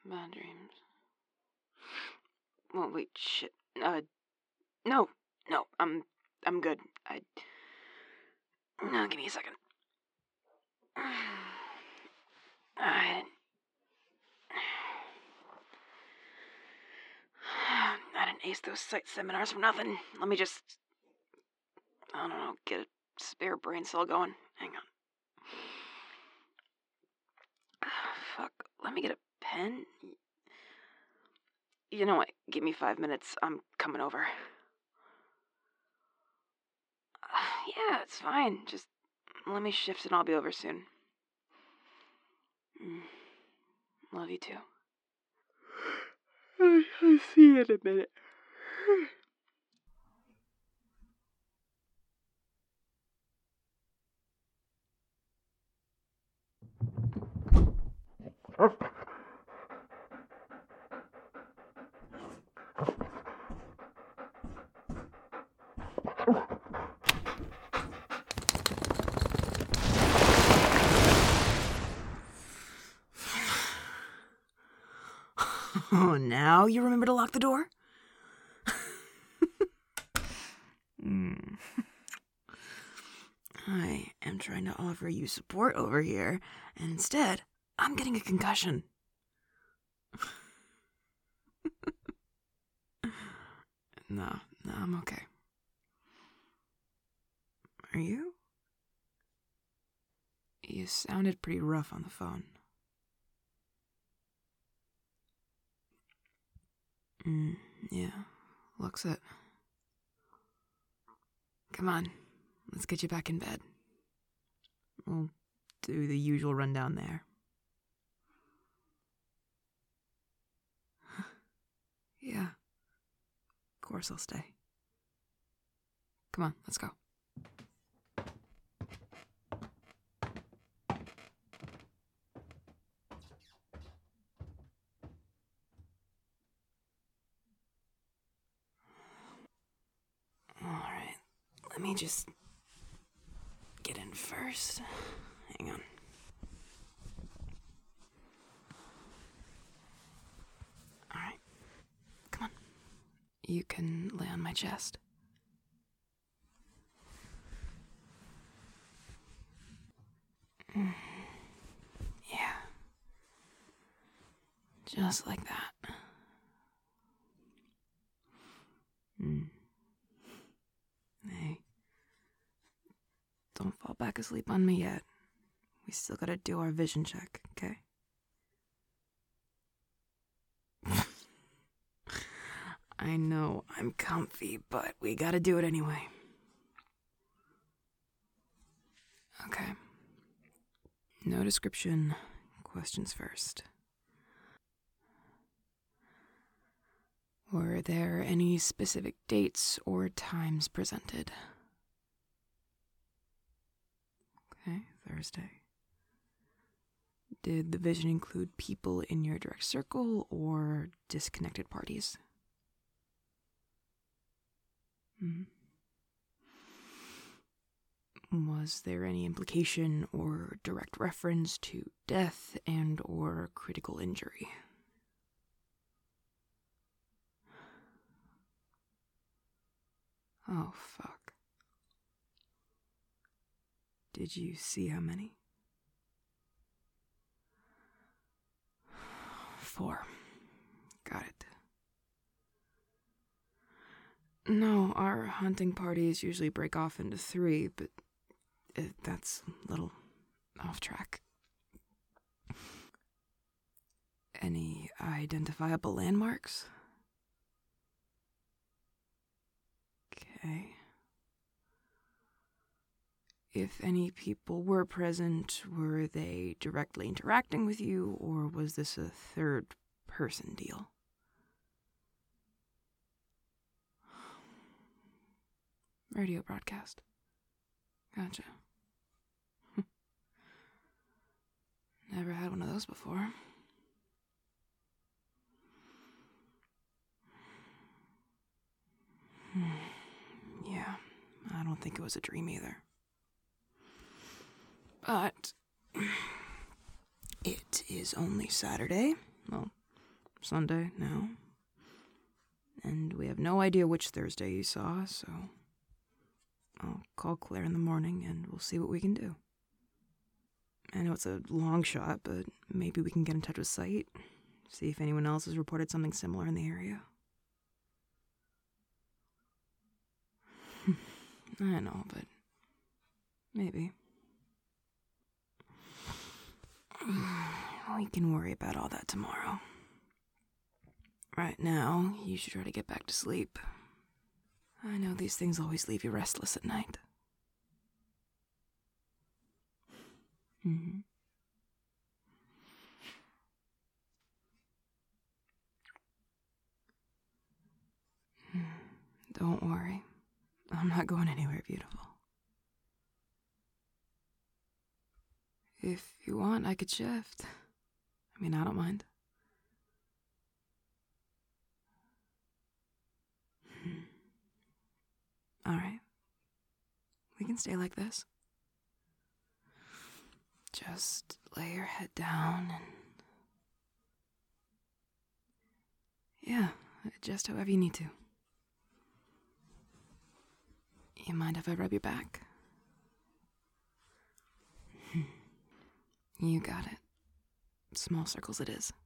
Bad dreams. Oh, wait, shit. No, I'm good. No, give me a second. I didn't ace those psych seminars for nothing. Let me just, I don't know, get a spare brain cell going. Hang on. Fuck, let me get a pen. You know what? Give me 5 minutes. I'm coming over. Yeah, it's fine. Just let me shift and I'll be over soon. Love you too. I'll see you in a minute. Oh, now you remember to lock the door? I am trying to offer you support over here, and instead, I'm getting a concussion. No, I'm okay. Are you? You sounded pretty rough on the phone. Yeah, looks it. Come on, let's get you back in bed. We'll do the usual rundown there. Yeah, of course I'll stay. Come on, let's go. Alright, let me just get in first. Hang on. Alright, come on. You can lay on my chest. Yeah. Just like that. Hey. Don't fall back asleep on me yet. We still gotta do our vision check, okay? I know I'm comfy, but we gotta do it anyway. Okay. No description. Questions first. Were there any specific dates or times presented? Okay, Thursday. Did the vision include people in your direct circle or disconnected parties? Was there any implication or direct reference to death and or critical injury? Oh, fuck. Did you see how many? 4. Got it. No, our hunting parties usually break off into 3, but that's a little off track. Any identifiable landmarks? Okay. If any people were present, were they directly interacting with you, or was this a third-person deal? Radio broadcast. Gotcha. Never had one of those before. Yeah, I don't think it was a dream either. But it is only Saturday. Well, Sunday now. And we have no idea which Thursday you saw, so I'll call Claire in the morning and we'll see what we can do. I know it's a long shot, but maybe we can get in touch with Sight, see if anyone else has reported something similar in the area. I know, but maybe. We can worry about all that tomorrow. Right now, you should try to get back to sleep. I know these things always leave you restless at night. Don't worry. I'm not going anywhere, beautiful. If you want, I could shift. I mean, I don't mind. Alright. We can stay like this. Just lay your head down and... Yeah, just however you need to. You mind if I rub your back? You got it. Small circles it is.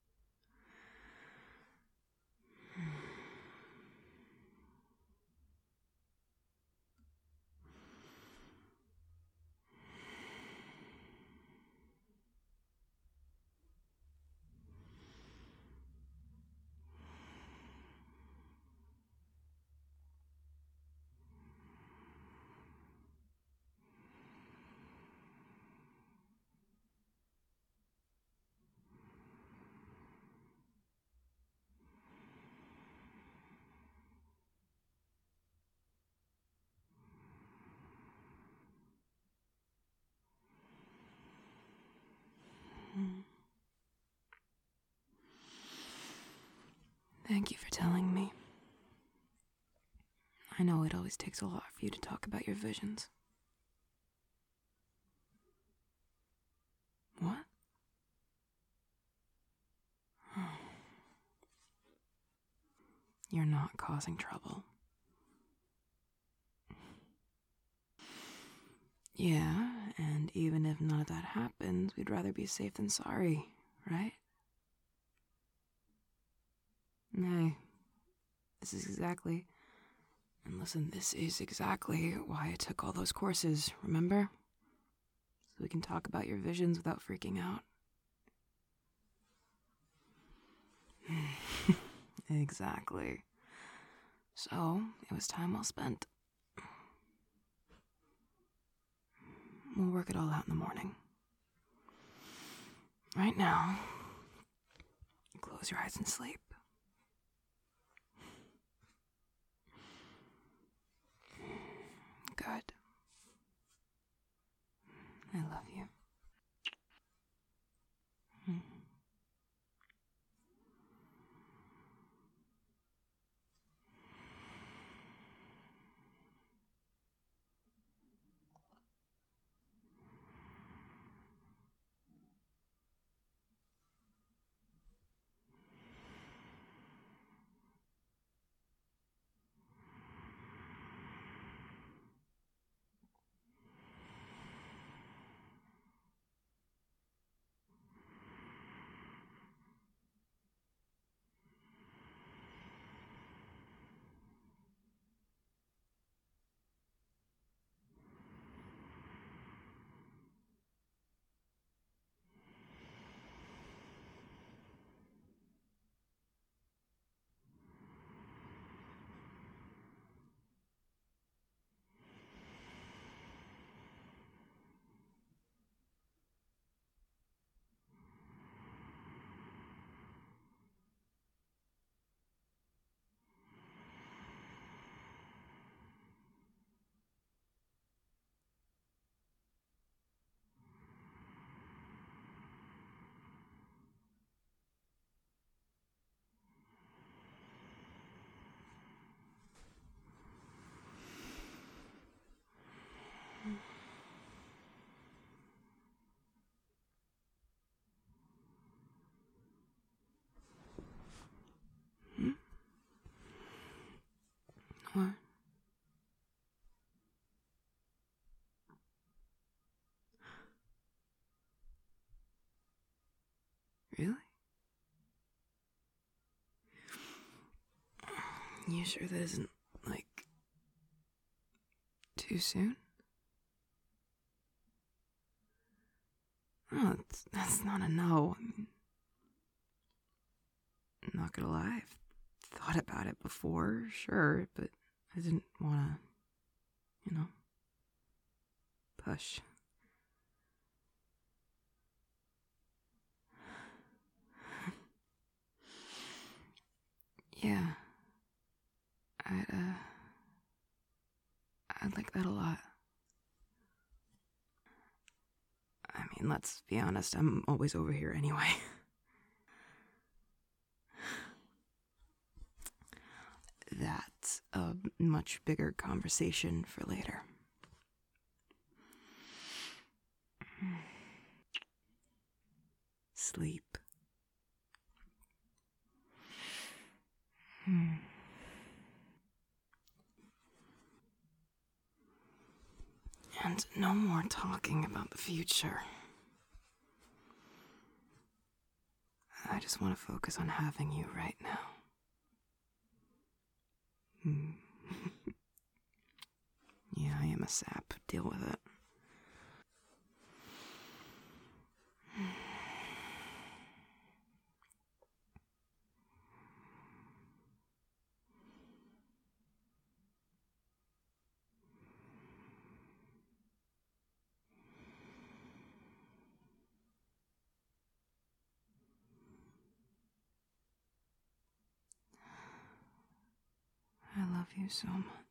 Thank you for telling me. I know it always takes a lot for you to talk about your visions. What? You're not causing trouble. Yeah, and even if none of that happens, we'd rather be safe than sorry, right? Nay, this is exactly... And listen, this is exactly why I took all those courses, remember? So we can talk about your visions without freaking out. Exactly. So, it was time well spent. We'll work it all out in the morning. Right now, close your eyes and sleep. Good. I love you. You sure that isn't, like, too soon? Oh, that's not a no. I'm not gonna lie, I've thought about it before, sure, but I didn't wanna, push. Yeah. I'd, I'd like that a lot. I mean, let's be honest, I'm always over here anyway. That's a much bigger conversation for later. Sleep. And no more talking about the future. I just want to focus on having you right now. Yeah, I am a sap. Deal with it. I love you so much.